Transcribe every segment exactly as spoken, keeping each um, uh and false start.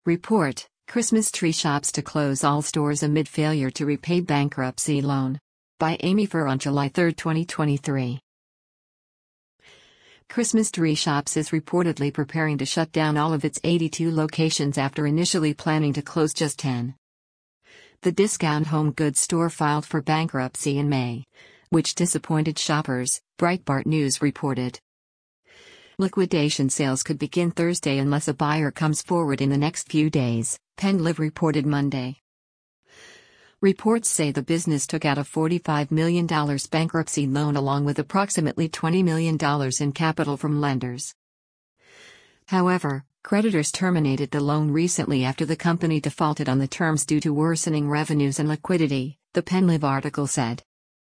Report: Christmas tree shops to close all stores amid failure to repay bankruptcy loan. By Amy Furr on July third, twenty twenty-three. Christmas Tree Shops is reportedly preparing to shut down all of its eighty-two locations after initially planning to close just ten. The discount home goods store filed for bankruptcy in May, which disappointed shoppers, Breitbart News reported. Liquidation sales could begin Thursday unless a buyer comes forward in the next few days, PennLive reported Monday. Reports say the business took out a forty-five million dollars bankruptcy loan along with approximately twenty million dollars in capital from lenders. However, creditors terminated the loan recently after the company defaulted on the terms due to worsening revenues and liquidity, the PennLive article said.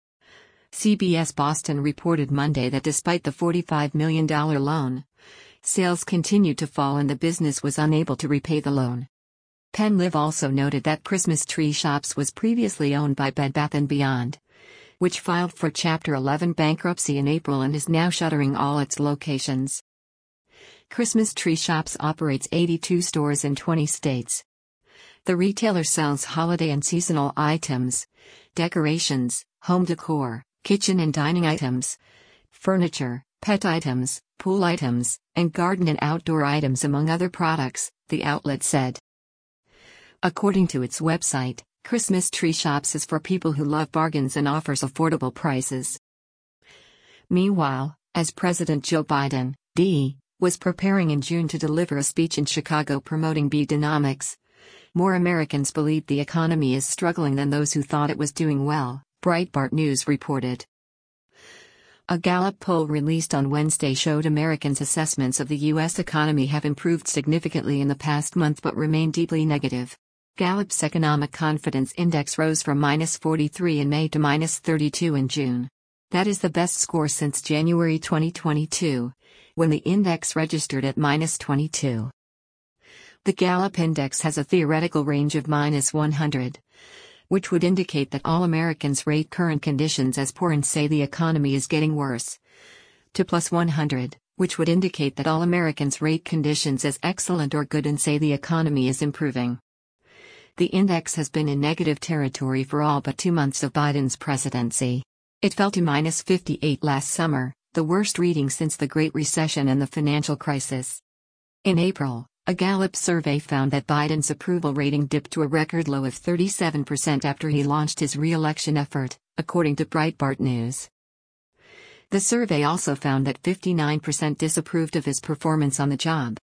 C B S Boston reported Monday that despite the forty-five million dollars loan, sales continued to fall and the business was unable to repay the loan. PennLive also noted that Christmas Tree Shops was previously owned by Bed Bath and Beyond, which filed for Chapter eleven bankruptcy in April and is now shuttering all its locations. Christmas Tree Shops operates eighty-two stores in twenty states. The retailer sells holiday and seasonal items, decorations, home decor, kitchen and dining items, furniture, pet items, pool items, and garden and outdoor items among other products, the outlet said. According to its website, Christmas Tree Shops is for people who love bargains and offers affordable prices. Meanwhile, as President Joe Biden, D, was preparing in June to deliver a speech in Chicago promoting Bidenomics, more Americans believe the economy is struggling than those who thought it was doing well, Breitbart News reported. A Gallup poll released on Wednesday showed Americans' assessments of the U S economy have improved significantly in the past month but remain deeply negative. Gallup's Economic Confidence Index rose from minus forty-three in May to minus thirty-two in June. That is the best score since January twenty twenty-two, when the index registered at minus twenty-two. The Gallup Index has a theoretical range of minus one hundred, which would indicate that all Americans rate current conditions as poor and say the economy is getting worse, to plus one hundred, which would indicate that all Americans rate conditions as excellent or good and say the economy is improving. The index has been in negative territory for all but two months of Biden's presidency. It fell to minus fifty-eight last summer, the worst reading since the Great Recession and the financial crisis. In April, a Gallup survey found that Biden's approval rating dipped to a record low of thirty-seven percent after he launched his re-election effort, according to Breitbart News. The survey also found that fifty-nine percent disapproved of his performance on the job.